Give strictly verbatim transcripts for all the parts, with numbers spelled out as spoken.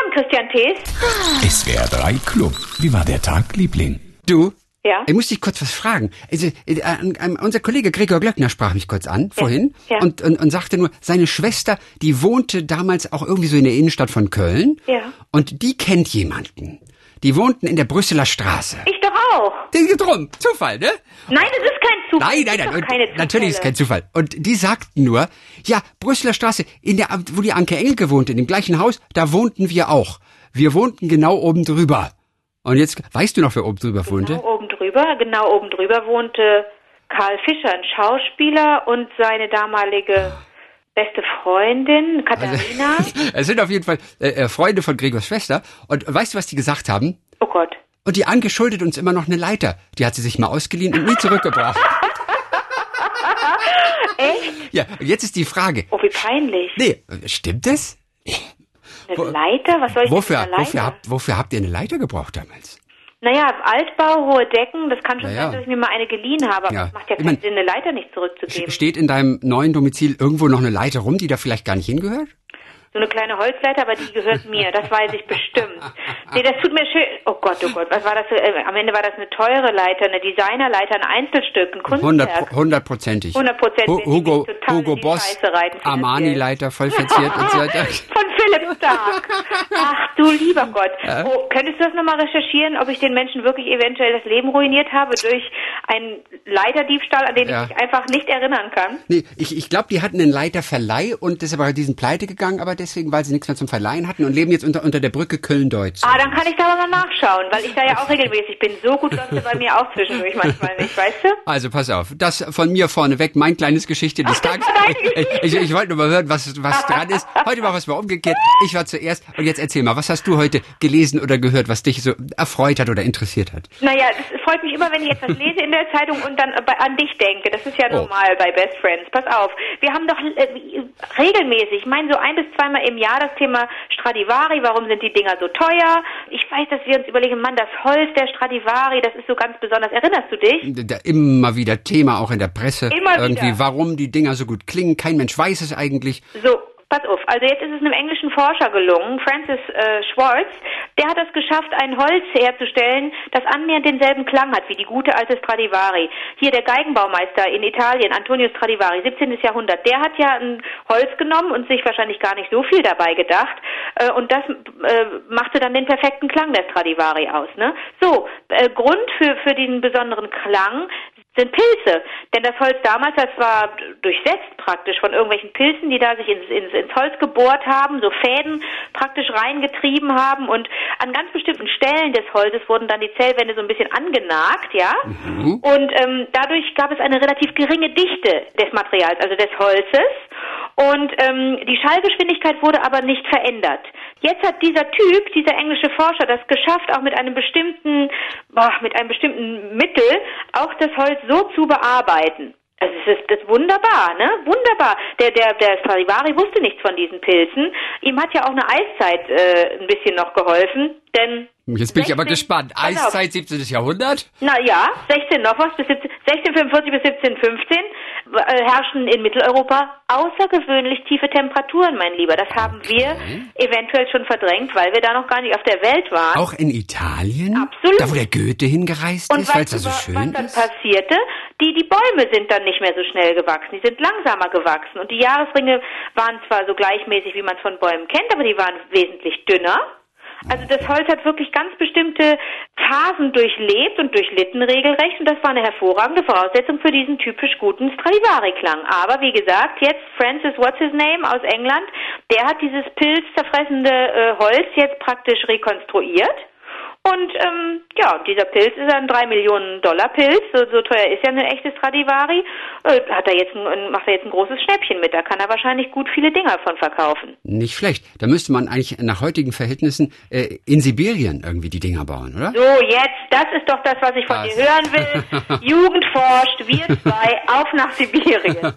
Morgen, Christian Thees. S W R drei Club. Wie war der Tag, Liebling? Du? Ja? Ich muss dich kurz was fragen. Also, äh, äh, unser Kollege Gregor Glöckner sprach mich kurz an, vorhin, ja. Und, und, und sagte nur, seine Schwester, die wohnte damals auch irgendwie so in der Innenstadt von Köln. Ja. Und die kennt jemanden. Die wohnten in der Brüsseler Straße. Ich doch auch. Die drum. Zufall, ne? Nein, das ist kein Zufall. Nein, nein, Das ist nein. doch keine Zufälle. Natürlich ist es kein Zufall. Und die sagten nur, ja, Brüsseler Straße, in der, wo die Anke Engel gewohnt, in dem gleichen Haus, da wohnten wir auch. Wir wohnten genau oben drüber. Und jetzt, weißt du noch, wer oben drüber wohnte? Genau oben drüber, genau oben drüber wohnte Karl Fischer, ein Schauspieler, und seine damalige beste Freundin, Katharina. Also, es sind auf jeden Fall äh, Freunde von Gregors Schwester. Und weißt du, was die gesagt haben? Oh Gott. Und die Anke schuldet uns immer noch eine Leiter. Die hat sie sich mal ausgeliehen und nie zurückgebracht. Echt? Ja, und jetzt ist die Frage. Oh, wie peinlich. Nee, stimmt das? Eine Leiter? Was soll ich Wofür, denn mit einer wofür, Leiter? habt, wofür habt ihr eine Leiter gebraucht damals? Naja, Altbau, hohe Decken, das kann schon Ja, ja. sein, dass ich mir mal eine geliehen habe, aber Ja. es macht ja Ich keinen mein, Sinn, eine Leiter nicht zurückzugeben. Steht in deinem neuen Domizil irgendwo noch eine Leiter rum, die da vielleicht gar nicht hingehört? So eine kleine Holzleiter, aber die gehört mir, das weiß ich bestimmt. Nee, das tut mir schön. Oh Gott, oh Gott, was war das? Für, äh, am Ende war das eine teure Leiter, eine Designerleiter, ein Einzelstück, ein Kunstwerk. Hundertprozentig. Hundertprozentig. Hu- Hugo, Hugo Boss, Armani-Leiter, voll verziert und so weiter. Von Philipp Stark. Ach du lieber Gott. Ja. Oh, könntest du das nochmal recherchieren, ob ich den Menschen wirklich eventuell das Leben ruiniert habe durch einen Leiterdiebstahl, an den Ja. ich mich einfach nicht erinnern kann? Nee, ich, ich glaube, die hatten einen Leiterverleih und deshalb die sind pleite gegangen, aber deswegen, weil sie nichts mehr zum Verleihen hatten und leben jetzt unter, unter der Brücke Köln-Deutz. Ah, dann kann ich da aber mal nachschauen, weil ich da ja auch regelmäßig bin. So gut läuft es bei mir auch zwischendurch manchmal nicht, weißt du? Also pass auf, das von mir vorneweg, mein kleines Geschichte des Tages. Ich, ich, ich wollte nur mal hören, was, was dran ist. Heute machen wir es mal umgekehrt. Ich war zuerst und jetzt erzähl mal, was hast du heute gelesen oder gehört, was dich so erfreut hat oder interessiert hat? Naja, es freut mich immer, wenn ich etwas lese in der Zeitung und dann bei, an dich denke. Das ist ja Oh. normal bei Best Friends. Pass auf, wir haben doch äh, regelmäßig, ich meine so ein bis zweimal im Jahr das Thema Stradivari, warum sind die Dinger so teuer? Ich weiß, dass wir uns überlegen, Mann, das Holz der Stradivari, das ist so ganz besonders. Erinnerst du dich? Da immer wieder Thema auch in der Presse. Immer wieder. Irgendwie, warum die Dinger so gut klingen. Kein Mensch weiß es eigentlich. So, pass auf. Also jetzt ist es einem englischen Forscher gelungen, Francis äh, Schwartz, der hat es geschafft, ein Holz herzustellen, das annähernd denselben Klang hat wie die gute alte Stradivari. Hier der Geigenbaumeister in Italien, Antonio Stradivari, siebzehnten. Jahrhundert, der hat ja ein Holz genommen und sich wahrscheinlich gar nicht so viel dabei gedacht äh, und das äh, machte dann den perfekten Klang der Stradivari aus. Ne? So, äh, Grund für, für diesen besonderen Klang sind Pilze. Denn das Holz damals, das war durchsetzt praktisch von irgendwelchen Pilzen, die da sich ins, ins, ins Holz gebohrt haben, so Fäden praktisch reingetrieben haben und an ganz bestimmten Stellen des Holzes wurden dann die Zellwände so ein bisschen angenagt, ja. Mhm. Und ähm, dadurch gab es eine relativ geringe Dichte des Materials, also des Holzes. Und ähm, die Schallgeschwindigkeit wurde aber nicht verändert. Jetzt hat dieser Typ, dieser englische Forscher, das geschafft, auch mit einem bestimmten, boah, mit einem bestimmten Mittel auch das Holz so zu bearbeiten. Also es ist, das ist wunderbar, ne? Wunderbar. Der, der, der Stradivari wusste nichts von diesen Pilzen. Ihm hat ja auch eine Eiszeit äh, ein bisschen noch geholfen, denn Jetzt bin ich aber sechzehn gespannt. Eiszeit siebzehnten. Jahrhundert? Na ja, sechzehn noch was, bis siebzehn, sechzehnhundertfünfundvierzig bis siebzehnhundertfünfzehn äh, herrschen in Mitteleuropa außergewöhnlich tiefe Temperaturen, mein Lieber. Das haben wir eventuell schon verdrängt, weil wir da noch gar nicht auf der Welt waren. Auch in Italien? Absolut. Da, wo der Goethe hingereist Und ist, weil es weißt da du, so was schön dann ist? passierte? Die, die Bäume sind dann nicht mehr so schnell gewachsen. Die sind langsamer gewachsen. Und die Jahresringe waren zwar so gleichmäßig, wie man es von Bäumen kennt, aber die waren wesentlich dünner. Also das Holz hat wirklich ganz bestimmte Phasen durchlebt und durchlitten regelrecht und das war eine hervorragende Voraussetzung für diesen typisch guten Stradivari-Klang. Aber wie gesagt, jetzt Francis What's His Name aus England, der hat dieses pilzzerfressende äh, Holz jetzt praktisch rekonstruiert. Und ähm, ja, dieser Pilz ist ein drei Millionen Dollar Pilz, so, so teuer ist ja eine echte Stradivari. Äh, hat er jetzt ein, macht er jetzt ein großes Schnäppchen mit, da kann er wahrscheinlich gut viele Dinger von verkaufen. Nicht schlecht. Da müsste man eigentlich nach heutigen Verhältnissen äh, in Sibirien irgendwie die Dinger bauen, oder? So, jetzt, das ist doch das, was ich von Was? dir hören will. Jugend forscht, wir zwei, auf nach Sibirien.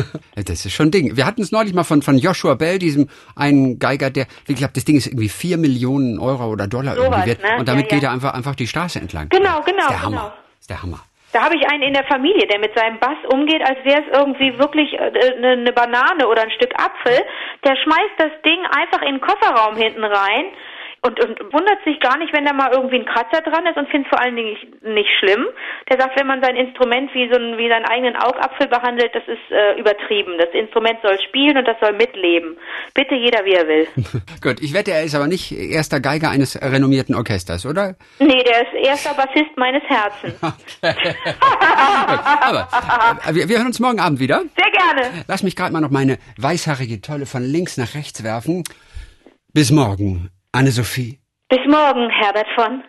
Das ist schon ein Ding. Wir hatten es neulich mal von, von Joshua Bell, diesem einen Geiger, der, ich glaube, das Ding ist irgendwie vier Millionen Euro oder Dollar So irgendwie was, wert. ne? Und damit Ja, ja. geht er einfach, einfach die Straße entlang. Genau, genau, Das ist der Hammer. genau. Das ist der Hammer. Da habe ich einen in der Familie, der mit seinem Bass umgeht, als wäre es irgendwie wirklich eine äh, ne Banane oder ein Stück Apfel. Der schmeißt das Ding einfach in den Kofferraum hinten rein. Und, und wundert sich gar nicht, wenn da mal irgendwie ein Kratzer dran ist und findet es vor allen Dingen nicht, nicht schlimm. Der sagt, wenn man sein Instrument wie so ein, wie seinen eigenen Augapfel behandelt, das ist äh, übertrieben. Das Instrument soll spielen und das soll mitleben. Bitte jeder, wie er will. Gut, ich wette, er ist aber nicht erster Geiger eines renommierten Orchesters, oder? Nee, der ist erster Bassist meines Herzens. Okay. Aber äh, wir, wir hören uns morgen Abend wieder. Sehr gerne. Lass mich gerade mal noch meine weißhaarige Tolle von links nach rechts werfen. Bis morgen, Anne-Sophie. Bis morgen, Herbert von